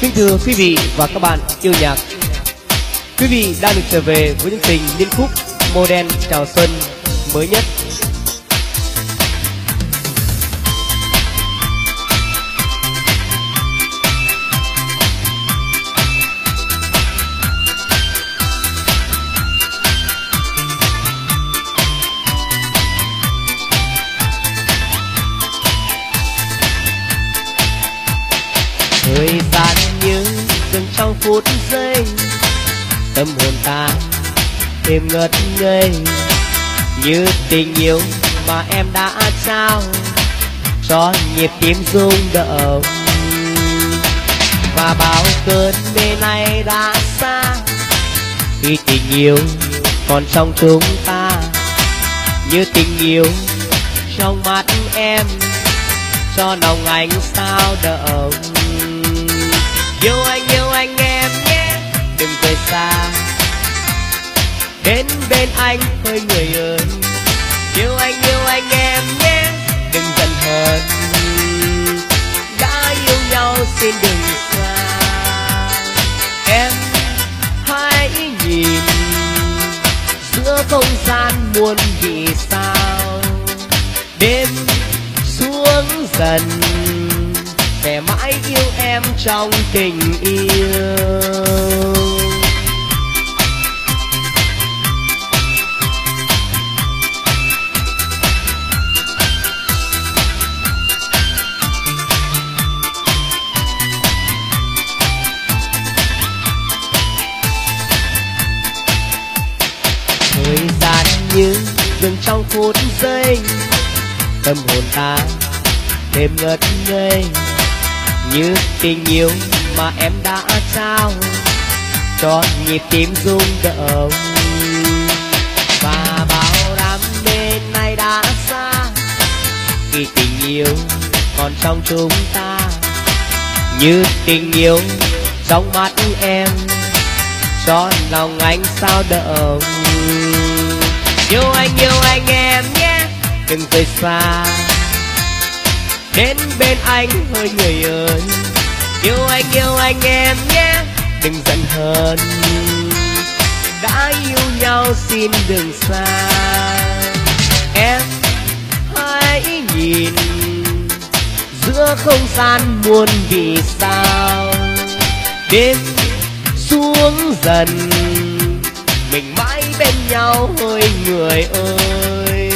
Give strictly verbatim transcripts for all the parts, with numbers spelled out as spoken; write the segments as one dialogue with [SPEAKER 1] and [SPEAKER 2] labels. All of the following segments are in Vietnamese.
[SPEAKER 1] Kính thưa quý vị và các bạn yêu nhạc, quý vị đang được trở về với những tình liên khúc modern chào xuân mới nhất. Thời gian như dừng trong phút giây, tâm hồn ta êm ngất ngây như tình yêu mà em đã trao cho nhịp tim rung động. Và bao cơn mê này đã xa khi tình yêu còn trong chúng ta, như tình yêu trong mắt em cho nồng ánh sao động. Yêu anh, yêu anh em nhé, đừng rời xa, đến bên anh ơi người ơi. Yêu anh, yêu anh em nhé, đừng giận hờn, đã yêu nhau xin đừng xa. Em hãy nhìn giữa không gian muôn vì sao, đêm xuống dần sẽ mãi yêu em trong tình yêu. Thời gian như dừng trong phút giây, tâm hồn ta thêm ngất ngây như tình yêu mà em đã trao cho nhịp tim rung động. Và bao đam mê này đã xa khi tình yêu còn trong chúng ta, như tình yêu trong mắt em cho lòng anh sao động. Yêu anh, yêu anh em nhé, đừng rời xa, đến bên anh ơi người ơi. Yêu anh, yêu anh em nhé, đừng giận hờn, đã yêu nhau xin đừng xa. Em hãy nhìn giữa không gian muôn vì sao, đêm xuống dần mình mãi bên nhau ơi người ơi.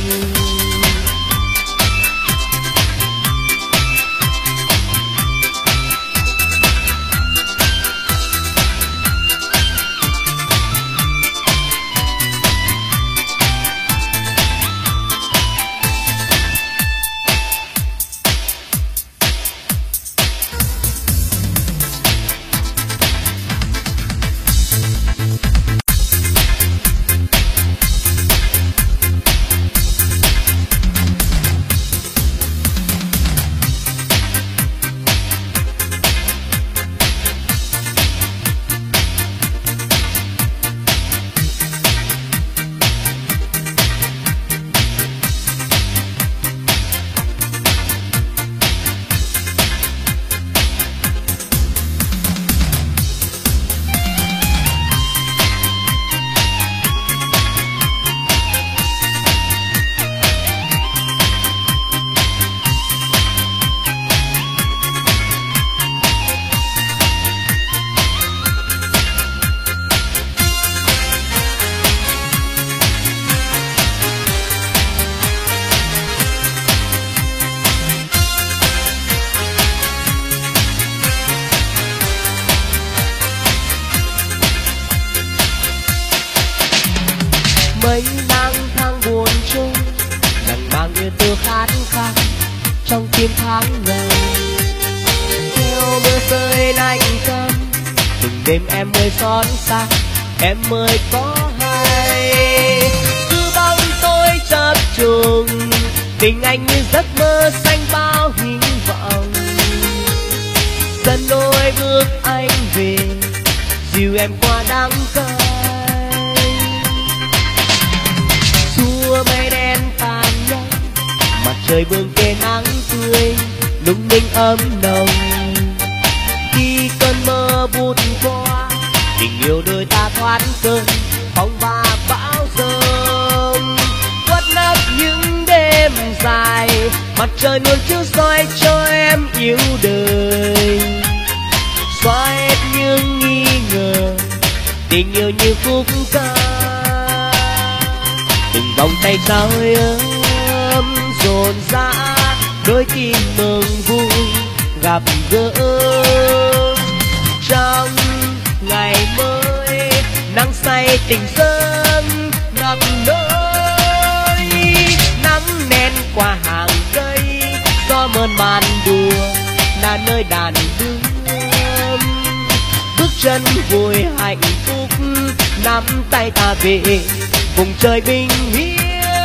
[SPEAKER 1] Mấy năm tháng buồn chung chẳng mang như từ khát khao trong tim tháng ngày. Theo mưa rơi lạnh căm, từng đêm em mới xót xa, em mới có hay. Cứ bao tôi chập trùng, tình anh như giấc mơ xanh bao hy vọng. Dần đôi bước anh về, dìu em qua đắng cay. Xua mây đen tàn nhanh, mặt trời bừng kề nắng tươi, lung linh ấm nồng. Khi cơn mơ vụt qua, tình yêu đôi ta thoát cơn phong ba bão giông. Quất nấp những đêm dài, mặt trời luôn chiếu soi cho em yêu đời. Xóa hết những nghi ngờ, tình yêu như khúc ca. Từng vòng tay trao ấm dồn dã, đôi tim mừng vui gặp gỡ. Trong ngày mới nắng say tình dâng ngập nơi, nắng men qua hàng cây, gió mơn man đùa là nơi đàn đưa. Bước chân vui hạnh phúc, nắm tay ta về vùng trời bình yên.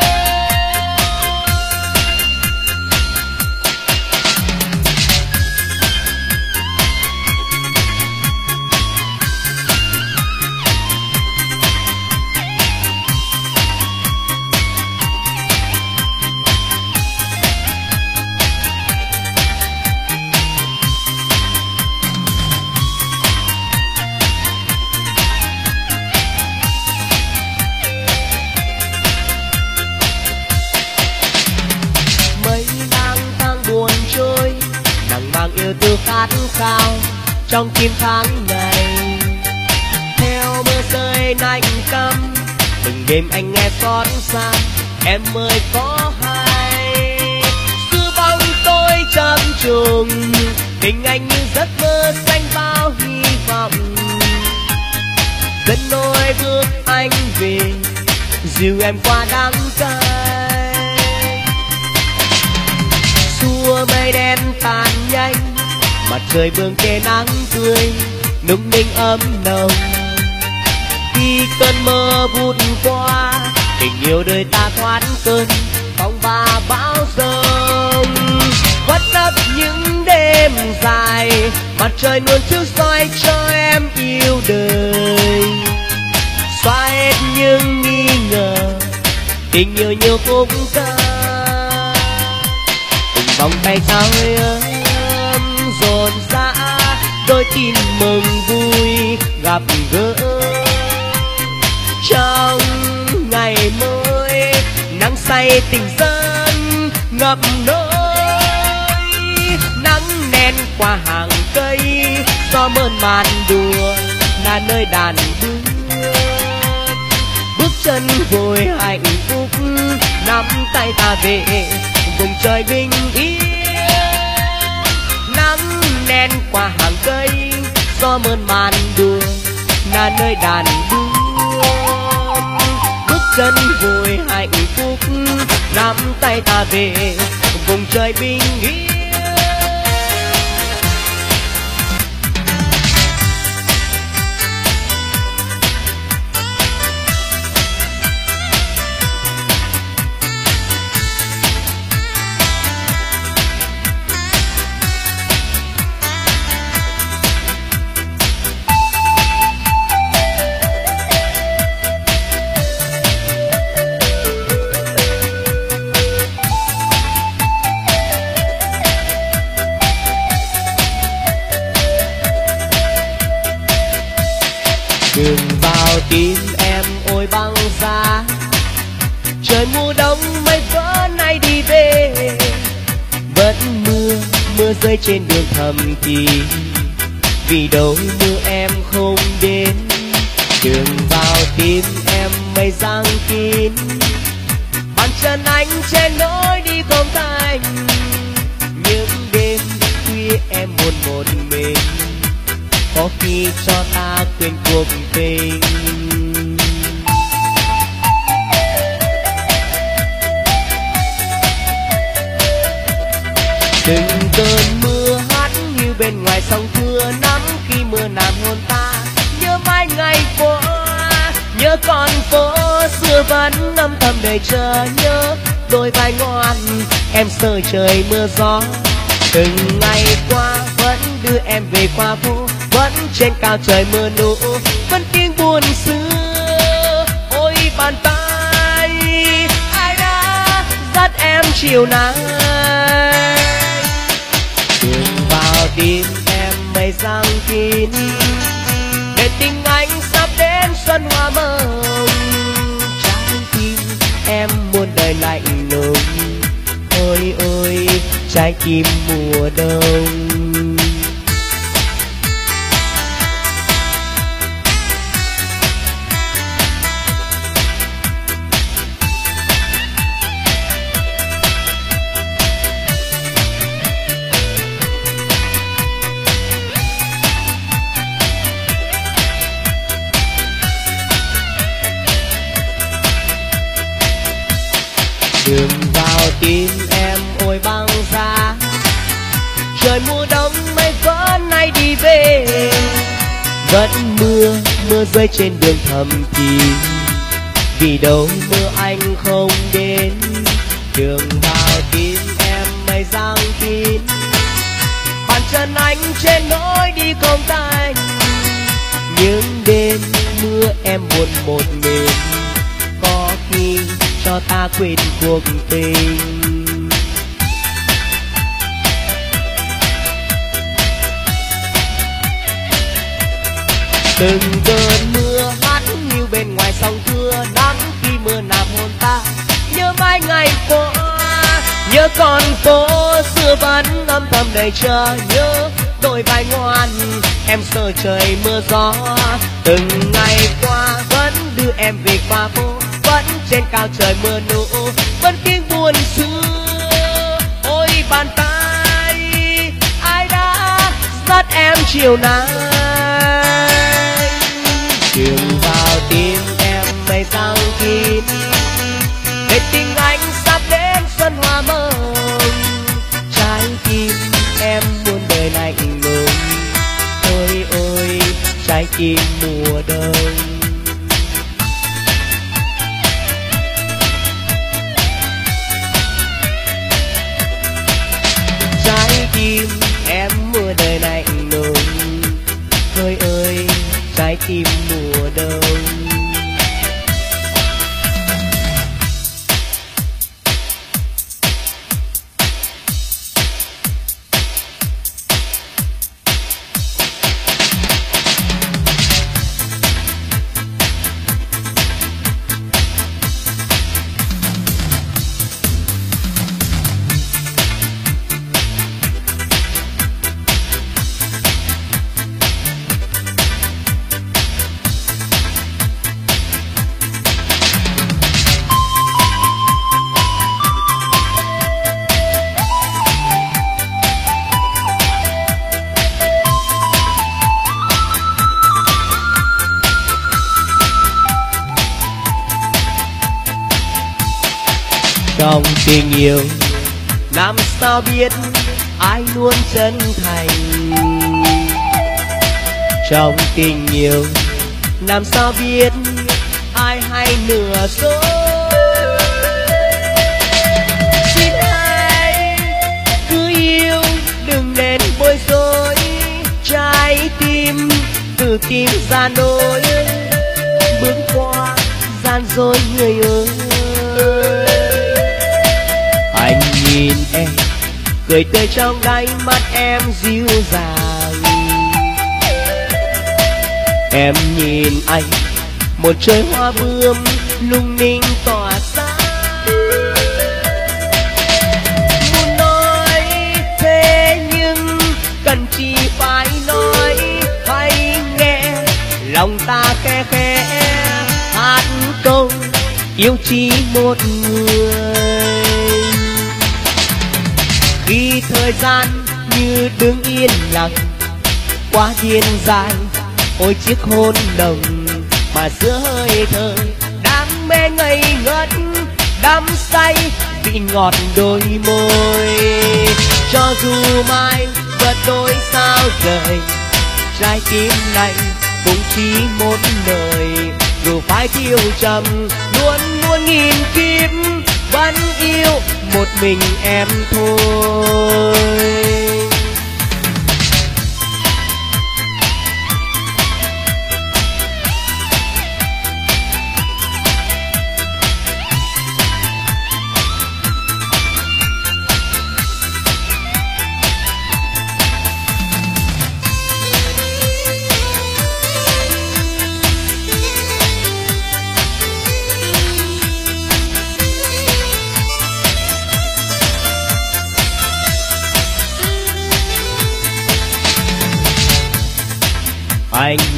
[SPEAKER 1] Từ khát khao trong tim tháng ngày, theo mưa rơi nạnh căm, từng đêm anh nghe xót xa em ơi có hay. Xưa bóng tôi chập trùng, tình anh như giấc mơ xanh bao hy vọng. Dẫn nỗi bước anh về, dìu em qua đắng cay. Xua mây đen tàn nhanh, mặt trời vương kề nắng tươi, nung ninh ấm nồng. Khi cơn mơ vụt qua, tình yêu đời ta thoát cơn phong ba bão giông. Khuất nấp những đêm dài, mặt trời luôn chiếu soi cho em yêu đời. Xóa hết những nghi ngờ, tình yêu như khúc ca. Từng vòng tay trao ấm dồn dã, đôi tim mừng vui gặp gỡ. Trong ngày mới nắng say tình dâng ngập nơi, nắng nen qua hàng cây, gió mơn man đùa là nơi đàn đưa. Bước chân vui hạnh phúc, nắm tay ta về vùng trời bình yên. Nắng nen qua hàng cây, gió mơn man đùa là nơi đàn đưa. Bước chân vui hạnh phúc, nắm tay ta về vùng trời bình yên. Đường vào tim em ôi băng giá, trời mùa đông mây vỡ nay đi về. Vẫn mưa, mưa rơi trên đường thầm thì, vì đâu mưa em không đến. Đường vào tim em mây giăng kín, bàn chân anh trên lối đi không thành. Những đêm khuya em buồn một mình, có khi cho ta quên cuộc tình. Từng cơn mưa hát như bên ngoài sông thưa nắng, khi mưa nam hôn ta nhớ mãi ngày qua, nhớ con phố xưa vẫn âm thầm đầy chờ. Nhớ đôi vai ngoan em sơi trời mưa gió, từng ngày qua vẫn đưa em về qua phố. Vẫn trên cao trời mưa nụ, vẫn tiếng buồn xưa. Ôi bàn tay ai đã dắt em chiều nay, đường vào tim em mây mây giăng kín, để tình anh sắp đến xuân hoa mộng. Trái tim em muôn đời lạnh lùng, ôi ôi trái tim mùa đông. Đường vào tim em ôi băng giá, trời mùa đông mây vẫn nay đi về, vẫn mưa mưa rơi trên đường thầm kín, vì đâu mưa anh không đến. Đường vào tim em mây giăng kín, bàn chân anh trên lối đi không tay, những đêm mưa em buồn một mình, có khi cho ta quên cuộc tình. Từng cơn mưa hát như bên ngoài sông thưa, nắng khi mưa làm hồn ta nhớ mãi ngày qua, nhớ con phố xưa vẫn âm thầm đầy chờ, nhớ đôi vai ngoan em sợ trời mưa gió. Từng ngày qua vẫn đưa em về qua phố, vẫn trên cao trời mưa nụ, vẫn tiếng buồn xưa. Ôi bàn tay ai đã dắt em chiều nay, đường vào tim em mây giăng kín, để tình anh sắp đến xuân hoa mộng. Trái tim em muôn đời lạnh lùng, ôi ôi trái tim mùa đông. Trái tim em mùa đời lạnh lùng, ơi ơi trái tim mùa đông. Trong tình yêu làm sao biết ai luôn chân thành, trong tình yêu làm sao biết ai hay nửa dối. Xin hãy cứ yêu đừng nên bối rối, trái tim từ tim ra nỗi, bước qua gian dối người ơi. Anh nhìn em cười tươi trong đáy mắt em dịu dàng, em nhìn anh một trời hoa bướm lung linh tỏa sáng. Muốn nói thế nhưng cần chỉ phải nói, hãy nghe lòng ta khe khẽ hát câu yêu chỉ một người. Khi thời gian như đứng yên lặng quá điên dài, ôi chiếc hôn nồng mà giữa hơi thở đang mê ngây ngất đắm say vị ngọt đôi môi. Cho dù mai vượt đôi sao trời, trái tim này cũng chỉ một đời. Dù phải tiêu trầm luôn muôn nghìn kiếp, vẫn yêu một mình em thôi.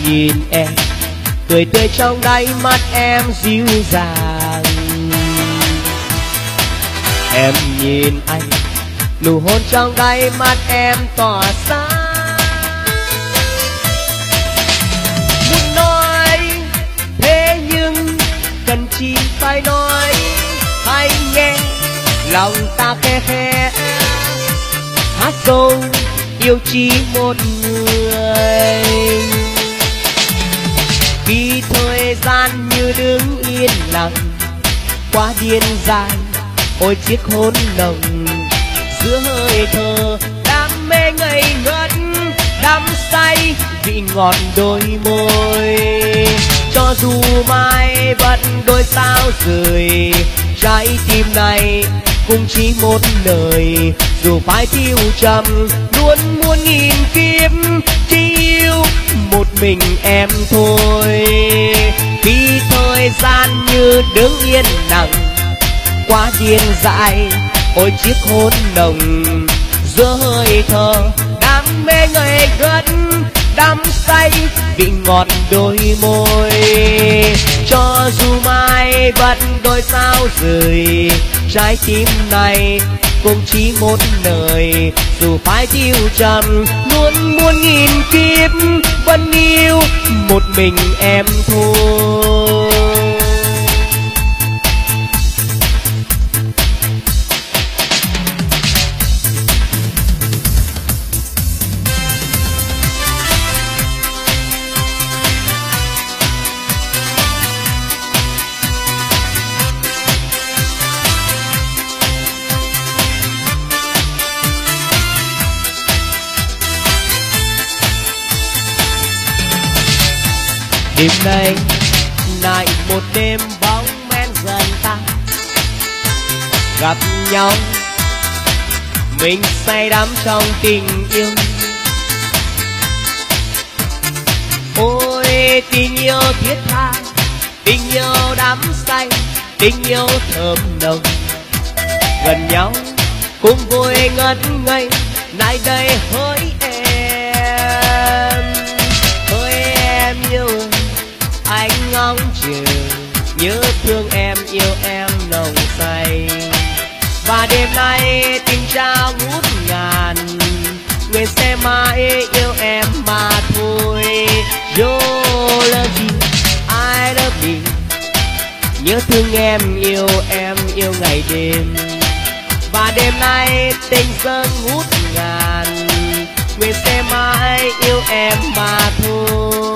[SPEAKER 1] nhìn em, tươi tươi trong đáy mắt em dịu dàng. Em nhìn anh, nụ hôn trong đáy mắt em tỏa sáng. Muốn nói thế nhưng cần chỉ phải nói, hay nghe lòng ta khe khẽ hát câu yêu chỉ một người. Khi thời gian như đứng yên lặng quá điên dài, ôi chiếc hôn nồng giữa hơi thở đam mê ngây ngất, đắm say vị ngọt đôi môi. Cho dù mai vẫn đôi sao rời, trái tim này cũng chỉ một lời. Dù phải tiêu trầm luôn muôn nghìn kiếp, chỉ yêu một mình em thôi. Khi thời gian như đứng yên lặng quá điên dại, ôi chiếc hôn nồng giữa hơi thở đam mê ngây ngất, đắm say vị ngọt đôi môi. Cho dù mai vẫn đôi sao rời, trái tim này cũng chỉ một lời. Dù phải tiêu trầm luôn muôn nghìn kiếp, vẫn yêu một mình em thôi. Đêm nay lại một đêm bóng men dần tan, gặp nhau mình say đắm trong tình yêu. Ôi tình yêu thiết tha, tình yêu đắm say, tình yêu thơm nồng. Gần nhau cũng vui ngất ngây, nay đây hỡi em, hỡi em yêu anh ngóng chờ, nhớ thương em yêu em nồng say. Và đêm nay tình trao ngút ngàn, nguyện sẽ mãi yêu em mà thôi. You love me, I love me, nhớ thương em yêu em yêu ngày đêm. Và đêm nay tình dâng ngút ngàn, nguyện sẽ mãi yêu em mà thôi.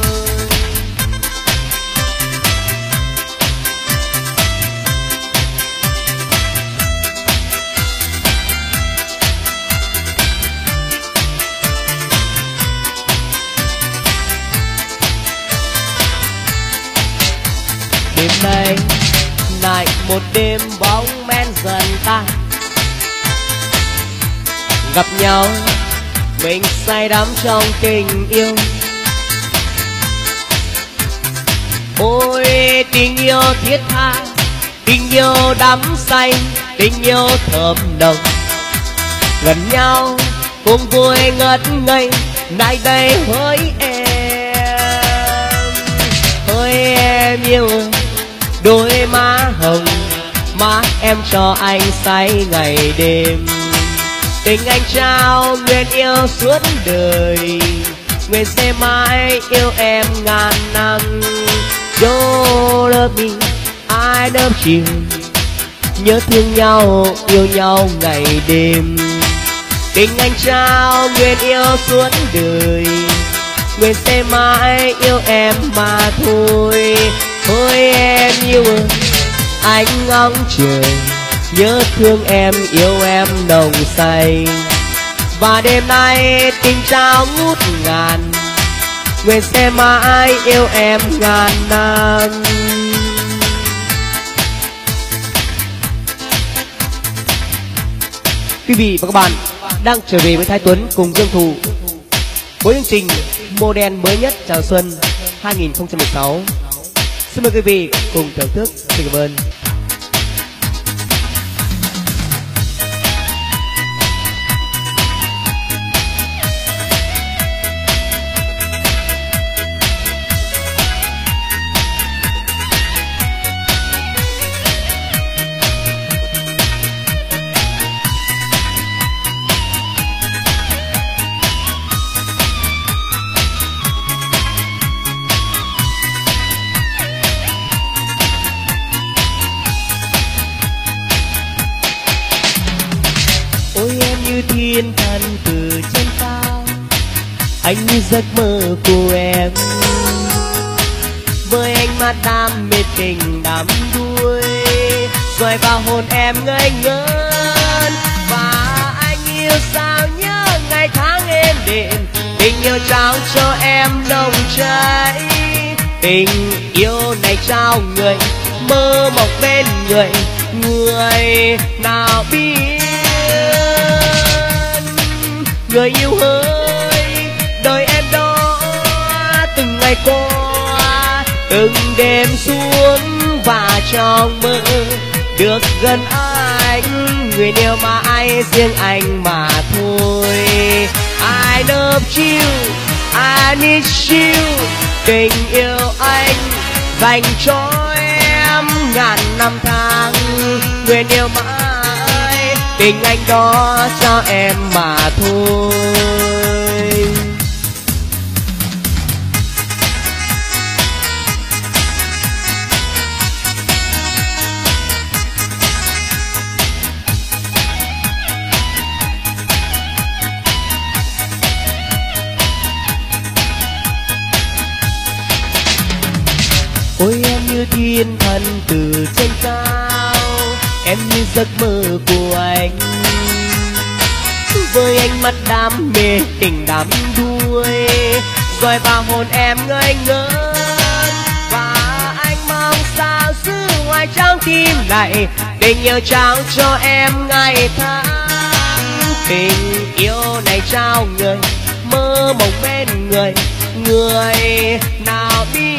[SPEAKER 1] Đêm nay lại một đêm bóng men dần tan, gặp nhau mình say đắm trong tình yêu. Ôi tình yêu thiết tha, tình yêu đắm say, tình yêu thơm nồng. Gần nhau cũng vui ngất ngây, nay đây hỡi em, hỡi em yêu đôi má hồng, má em cho anh say ngày đêm. Tình anh trao nguyện yêu suốt đời, nguyện sẽ mãi yêu em ngàn năm. You love me, I love you, nhớ thương nhau yêu nhau ngày đêm. Tình anh trao nguyện yêu suốt đời, nguyện sẽ mãi yêu em mà thôi. Ôi em yêu ơi, anh ngóng chờ, nhớ thương em yêu em nồng say. Và đêm nay tình trao ngút ngàn, nguyện sẽ mãi yêu em ngàn năm. Quý vị và các bạn đang trở về với Thái Tuấn cùng Dương Thù với chương trình Model mới nhất chào xuân hai nghìn không trăm mười sáu. Xin mời quý vị cùng thưởng thức. Xin cảm ơn. như thiên thần từ trên cao, anh như giấc mơ của em. Với ánh mắt đam mê tình đắm đuối, rồi vào hôn em ngây ngất. Và anh yêu sao nhớ ngày tháng êm đềm, tình yêu trao cho em nồng cháy. Tình yêu này trao người, mơ mộng bên người, người nào biết. Người yêu ơi, đời em đó từng ngày qua, từng đêm xuống và trong mơ được gần anh, người yêu mà ai riêng anh mà thôi. I love you, I need you, tình yêu anh dành cho em ngàn năm tháng. Người yêu mãi, tình anh đó cho em mà thôi. Ôi em như thiên thần từ trên cao, em như giấc mơ của anh. Với ánh mắt đam mê tình đắm đuối, rồi vào hôn em ngây ngất. Và anh mong sao giữ ngoài trong tim này, tình yêu trao cho em ngày tháng. Tình yêu này trao người, mơ mộng bên người, người nào biết.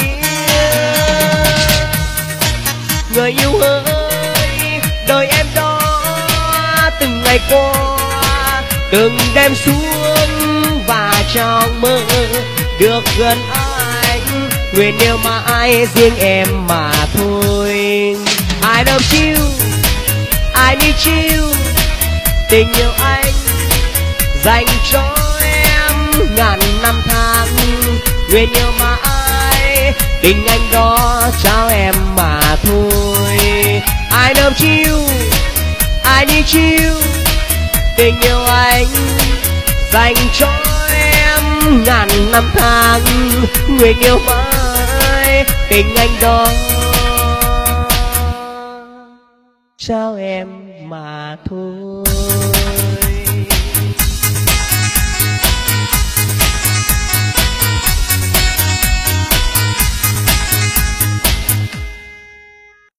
[SPEAKER 1] Người yêu ơi, đời em đó từng ngày qua, từng đêm xuống và trong mơ được gần anh, nguyện yêu mà ai riêng em mà thôi. I love you, I need you, tình yêu anh dành cho em ngàn năm tháng. Nguyện yêu mà ai, tình anh đó trao em mà thôi. I love you, I need you, tình yêu anh dành cho em ngàn năm tháng. Nguyện yêu mãi, tình anh đó trao em mà thôi.